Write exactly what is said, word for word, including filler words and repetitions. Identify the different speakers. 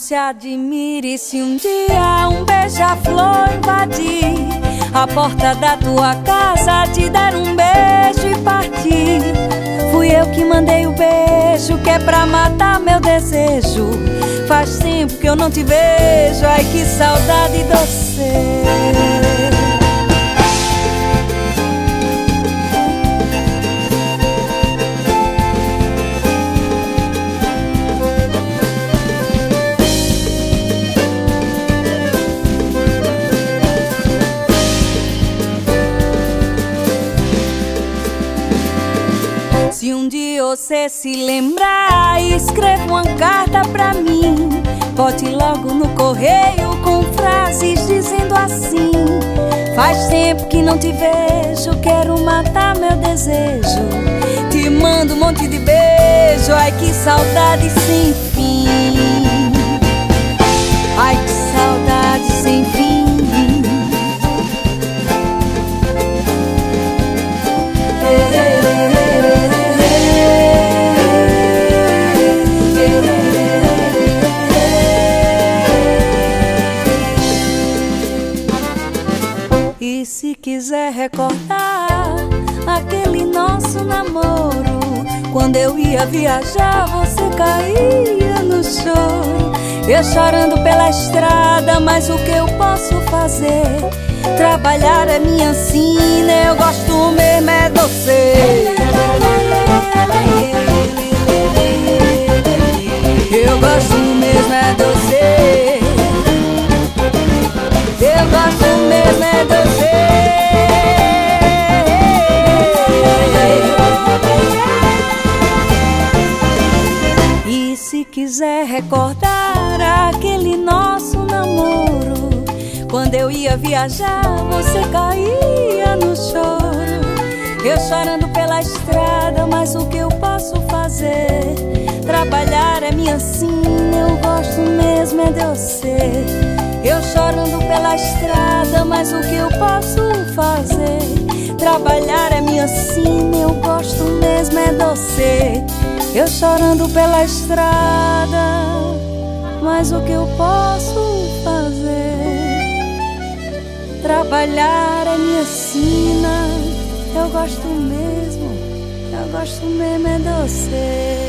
Speaker 1: se admire se um dia um beija-flor invadir a porta da tua casa, te dar um beijo e partir. Fui eu que mandei o beijo, que é pra matar meu desejo. Faz tempo que eu não te vejo, ai que saudade doce. Se um dia você se lembrar, escreva uma carta pra mim. Bote logo no correio com frases dizendo assim: faz tempo que não te vejo, quero matar meu desejo. Te mando um monte de beijo, ai que saudade sem fim. Ai que saudade sem fim. E se quiser recordar aquele nosso namoro, quando eu ia viajar você caía no choro. Eu chorando pela estrada, mas o que eu posso fazer? Trabalhar é minha sina, eu gosto mesmo é de você. Eu gosto mesmo é de você. Eu gosto mesmo é de você. E se quiser recordar aquele nosso namoro, quando eu ia viajar você caía no choro. Eu chorando pela estrada, mas o que eu posso fazer? Trabalhar é minha sina, eu gosto mesmo é de você. Eu chorando pela estrada, mas o que eu posso fazer? Trabalhar é minha sina, eu gosto mesmo é de você. Eu chorando pela estrada, mas o que eu posso fazer? Trabalhar é minha sina, eu gosto mesmo, eu gosto mesmo é de você.